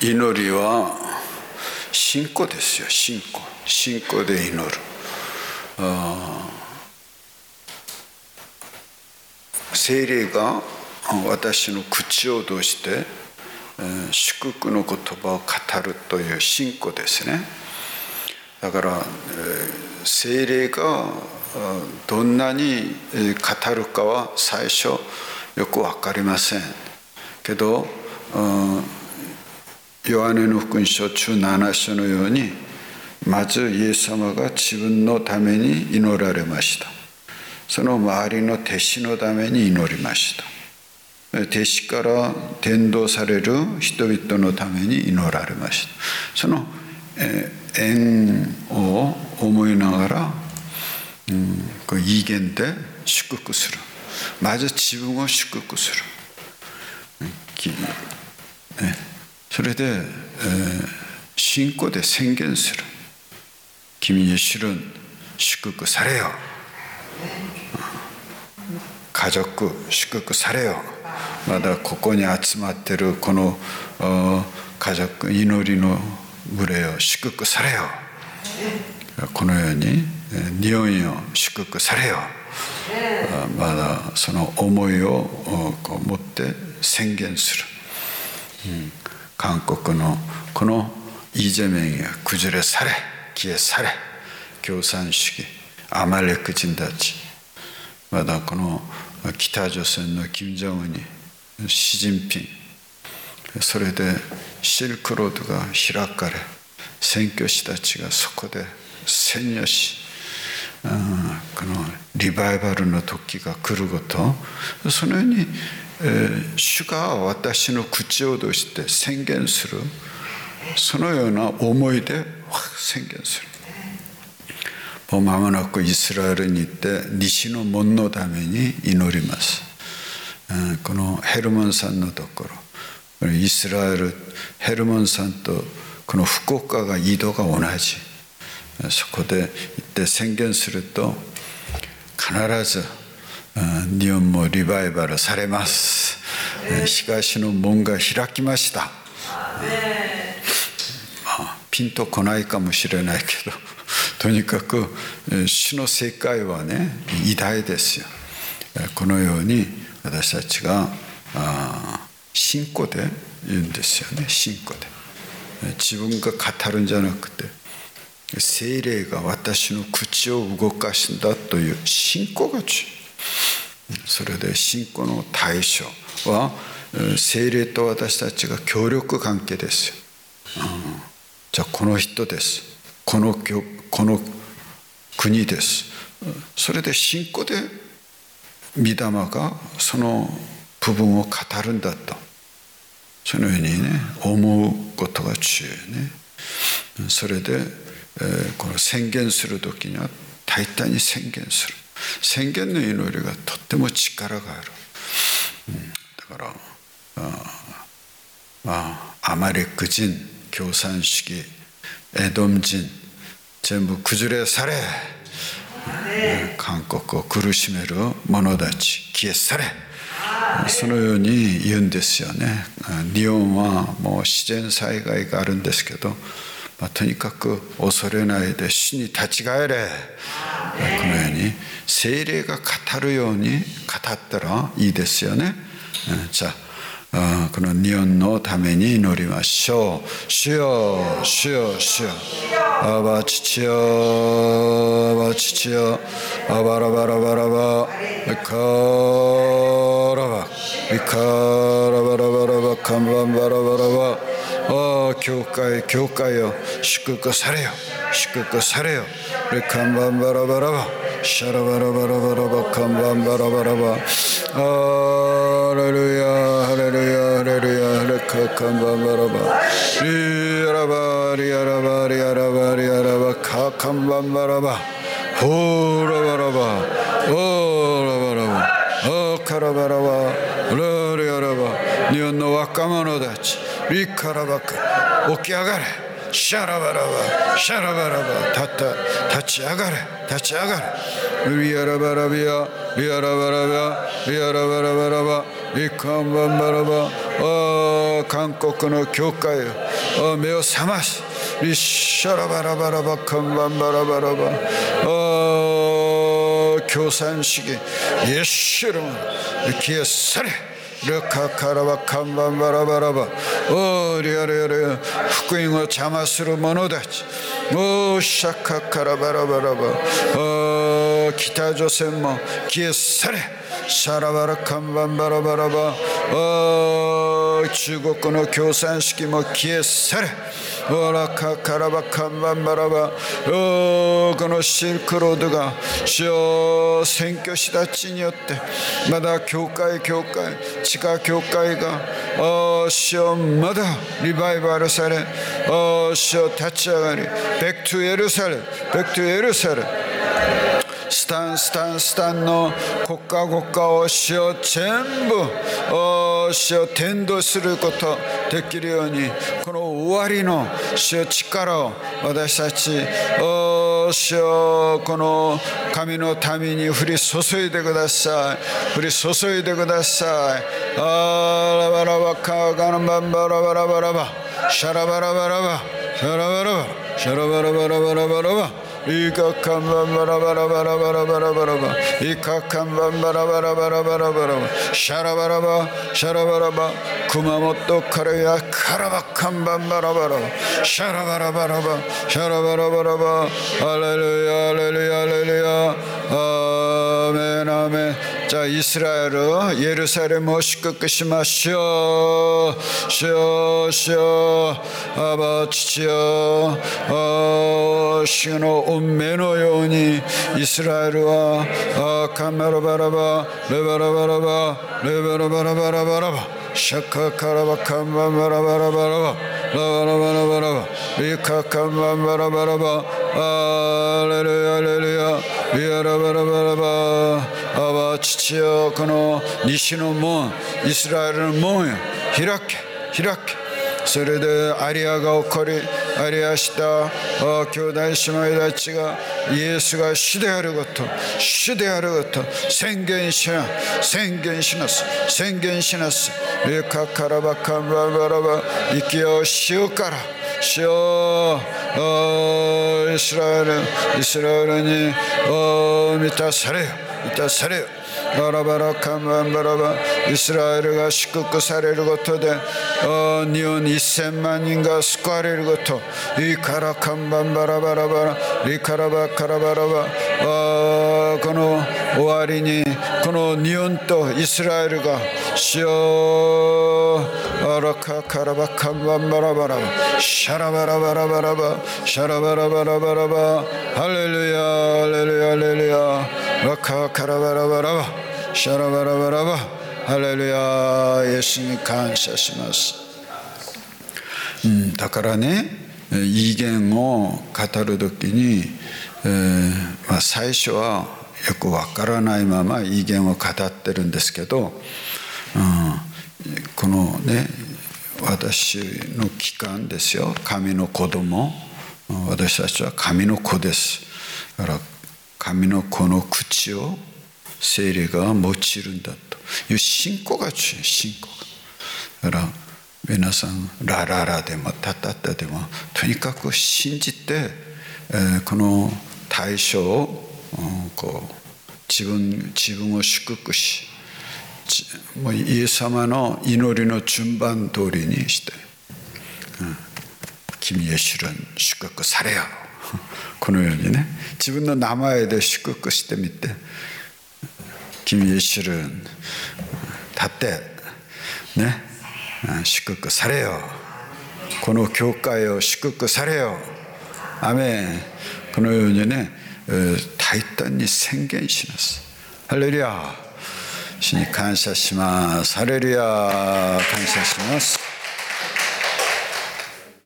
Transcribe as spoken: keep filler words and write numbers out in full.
祈りは信仰ですよ。信仰信仰で祈る。あ聖霊が私の口を通して祝福の言葉を語るという信仰ですね。だから聖霊がどんなに語るかは最初よく分かりませんけど、ヨハネの福音書じゅうなな章のように、まずイエス様が自分のために祈られました。その周りの弟子のために祈りました。弟子から伝道される人々のために祈られました。その縁を思いながら、うん、異言で祝福する。まず自分を祝福する。ね、それで、えー、信仰で宣言する。君に主る祝福されよ。家族祝福されよ。まだここに集まっているこの家族、祈りの群れを祝福されよ。このように日本よ祝福されよ。まだその思いをこう持って宣言する。うん、韓国のこのイ・ジェミョンが崩れ去れ、消え去れ、共産主義、アマレク人たち、まだこの北朝鮮の金正恩にシジンピン、それでシルクロードが開かれ、宣教師たちがそこで宣教し、うん、このリバイバルの時が来ること、そのように、えー、主が私の口を通して宣言する、そのような思いで宣言する。もう間もなくイスラエルに行って西の門のために祈ります。うん、このヘルモン山のところ、イスラエルヘルモン山とこの福岡が緯度が同じ。そこで行って宣言すると、必ず日本もリバイバルされます。東の門が開きました。まあ、ピンとこないかもしれないけど、とにかく主の世界はね、偉大ですよ。このように私たちが信仰で言うんですよね。信仰で自分が語るんじゃなくて、聖霊が私の口を動かすんだという信仰が重要。それで信仰の対象は聖霊と私たちが協力関係ですよ。うん、じゃあこの人です、このこの国です。それで信仰で御霊がその部分を語るんだと、そのようにね思うことが重要ね。それで、えー、この宣言する時には大胆に宣言する。宣言の祈りがとっても力がある。うん、だからあ、まあ、アマレク人、共産主義、エドム人、全部崩れ去れ。韓国を苦しめる者たち消え去れ。そのように言うんですよね。日本はもう自然災害があるんですけど、まあ、とにかく恐れないで主に立ち返れ。このように聖霊が語るように語ったらいいですよね。じゃああこの日本のために祈りましょう。主よ、主よ、主よ。アバ父よ、アバ父よ。アバラバラバラバ。イカラバ。イカラバラバラバ。カンバンバラバラバ。ああ、教会、教会よ。祝福されよ。祝福されよ。カンバンバラバラバ。シャラバラバラバラバ。カンバンバラバラバ。ハレルヤ、ハレルヤ、ハレルヤ、ハレカカンバンバラバ。リアラバ、リアラバ、リアラバ、リアラバ、カカンバンバラバ。ホーラバラバ、オーラバラバ、オーカラバラバ、ラリアラバ。日本の若者たち、リカラバカ、起き上がれ。シャラバラバ、シャラバラバ、たった立ち上がれ、立ち上がれ。リアラバラビア、リアラバラバ、リアラバラバラバ、リカンバンバラバ、あ韓国の教会を目を覚まし、リシャラバラバラバカンバンバラバラバ、共産主義イエシュルマ消え去れ、ルカカラバカンバンバラバラバ、おリアルリアル福音を邪魔する者たち、おシャカカラバラバラバ、お北朝鮮も消え去れ、シャラバラカンバンバラバラバ、お中国の共産主義も消え去れ、オラカカラバカンバンバラバ、おこのシルクロードが主よ宣教師たちによってまだ教会教会地下教会がお主よまだリバイバルされ、お主よ立ち上がり、ベックトゥエルサレム、ベックトゥエルサレム、スタンスタンスタンの国家国家を主よ全部主よ転倒することできるように、この終わりの主よ力を私たち主よこの神の民に降り注いでください、降り注いでください。あラバラバカガンバンバラバラバラバシャラバラバラバシャラバラバシャラバラバラバラバラバ、イカカンバンバラバラバラバラバラバラバ、イカカンバンバラバラバラバラバラバ、シャラバラバシャラバラバ、熊本からやカラバカンバンバラバラバ、シャラバラバラバシャラバラバラバ、ハレルヤハレルヤハレルヤ、アーメンアーメン。じゃあイスラエルエルサレムを祝福しましょう。主よ主よアバ父よ、主の運命のようにイスラエルはカンバラバラバレバラバラバレバラバラバラバラバシャカカラバカンバンバラバラバラバラバラバラバラバリカカンバンバラバラバアレルヤレルヤリアラバラバラバ、アバ父よこの西の門イスラエルの門よ開け開け、それでアリアが起こり、アリアした兄弟姉妹たちがイエスが主であること主であること宣言しな宣言しなす宣言しなす。レカカラバカンババラバ、息を主から主よイスラエルイスラエルに満たされよ満たされよ。バラバラカンバンバラバ、イスラエルが祝福されることで日本にせんまんにんが救われること、イカラカンバンバラバラバラリカラバカラバラバ、この終わりにこの日本とイスラエルが主よアラカカラバカンバンバラバラシャラバラバラバラバシャラバラバラバラバ、ハレルヤハレルヤハレルヤラカカラバラバラバシャラバラバラバ、ハレルヤイエスに感謝します、うん、だからね異言を語るときに、えーまあ、最初はよくわからないまま異言を語ってるんですけど、うん、このね私の期間ですよ、神の子供、私たちは神の子です。だから神の子の口を聖霊が用いるんだという信仰が中心、信仰が。だから皆さんラララでもタタタでもとにかく信じて、えー、この対象を、うん、こう自分自分を祝福し、もうイエス様の祈りの順番通りにして、うん、君へ主に祝福されよこのようにね自分の名前で祝福してみて、君へ主に立ってね祝福されよ、この教会を祝福されよ、アメン。このようにね大胆に宣言します。ハレルヤ、主に感謝します。ハレルヤ、感謝します。